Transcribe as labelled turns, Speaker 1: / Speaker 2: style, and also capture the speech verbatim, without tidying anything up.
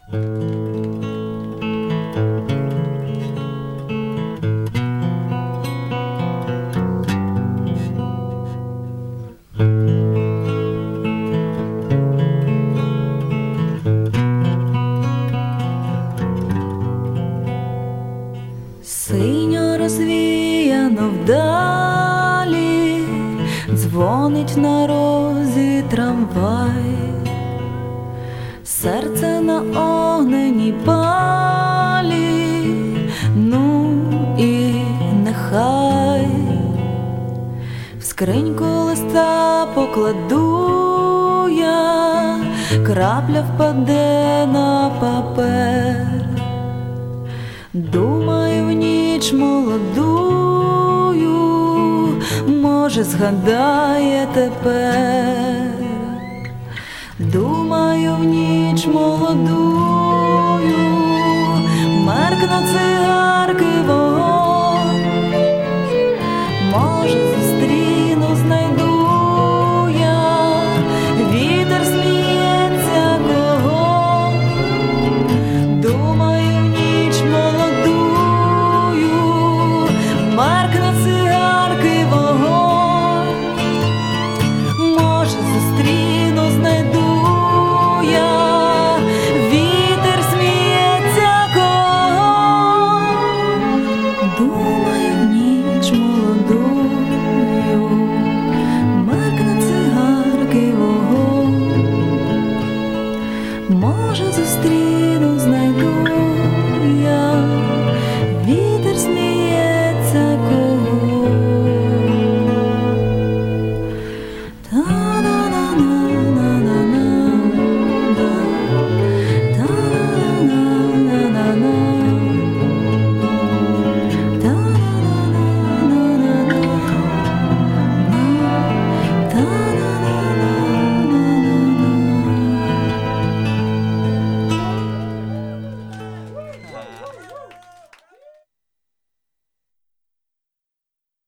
Speaker 1: Синьо розвіяно вдалі, дзвонить на розі трамвай, серце на огненій палі, ну і нехай. В скриньку листа покладу я, крапля впаде на папер. Думаю в ніч молодую, може згадає тепер. Думаю в ніч молодую, меркне цигарки вогонь, може зустріну, знайду я, вітер сміється кого. Думаю в ніч молодую, меркне цигарки вогонь, може зустріну, знайду я, вітер сміється кого. Думаю в ніч молодую, меркне цигарки вогонь, може